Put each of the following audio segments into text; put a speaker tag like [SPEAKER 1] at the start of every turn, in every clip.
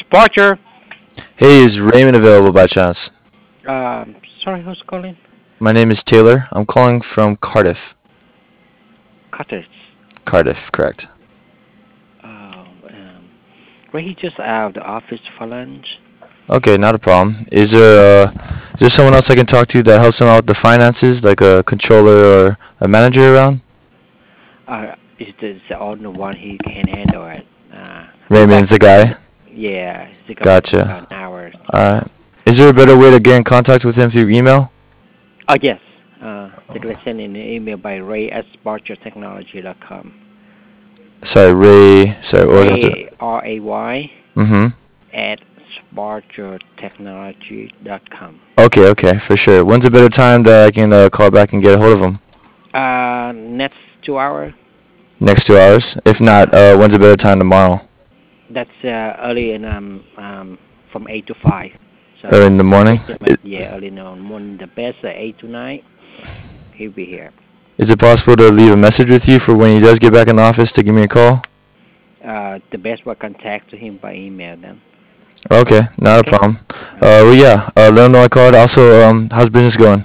[SPEAKER 1] Sparcher.
[SPEAKER 2] Hey, is Raymond available by chance?
[SPEAKER 1] Sorry, who's calling?
[SPEAKER 2] My name is Taylor. I'm calling from Cardiff.
[SPEAKER 1] Cutters.
[SPEAKER 2] Cardiff, correct.
[SPEAKER 1] Oh, well, he just out of the office for lunch.
[SPEAKER 2] Okay, not a problem. Is there someone else I can talk to that helps him out with the finances, like a controller or a manager around?
[SPEAKER 1] Is the only one he can handle it. Be back.
[SPEAKER 2] Raymond's the guy.
[SPEAKER 1] Yeah, he's coming in
[SPEAKER 2] Gotcha.
[SPEAKER 1] about an hour.
[SPEAKER 2] Alright. Is there a better way to get in contact with him through email?
[SPEAKER 1] Oh yes. They can send in an email by ray@sparchertechnology.com.
[SPEAKER 2] Sorry, Ray. Sorry, what was it?
[SPEAKER 1] Ray RAY
[SPEAKER 2] Mm-hmm.
[SPEAKER 1] at sparchertechnology.com.
[SPEAKER 2] Okay, for sure. When's a better time that I can call back and get a hold of him?
[SPEAKER 1] Next 2 hours.
[SPEAKER 2] Next 2 hours? If not, when's a better time tomorrow?
[SPEAKER 1] That's early in from 8 to 5. So
[SPEAKER 2] Early in the morning?
[SPEAKER 1] yeah, early in the morning. The best 8 to 9. He'll be here.
[SPEAKER 2] Is it possible to leave a message with you for when he does get back in the office to give me a call?
[SPEAKER 1] The best will contact him by email then.
[SPEAKER 2] Okay, not a
[SPEAKER 1] Okay.
[SPEAKER 2] problem. Well, yeah, let him know I called. Also, how's business going?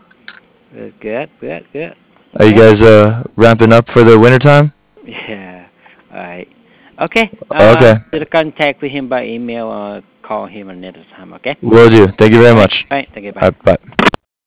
[SPEAKER 1] Good.
[SPEAKER 2] Are you
[SPEAKER 1] Okay.
[SPEAKER 2] guys ramping up for the winter time?
[SPEAKER 1] Yeah. All right. Okay.
[SPEAKER 2] Okay,
[SPEAKER 1] Either contact with him by email or call him another time. Okay.
[SPEAKER 2] will do. Thank you very
[SPEAKER 1] All right.
[SPEAKER 2] much.
[SPEAKER 1] All right. Thank you.
[SPEAKER 2] All
[SPEAKER 1] Bye.
[SPEAKER 2] right, bye.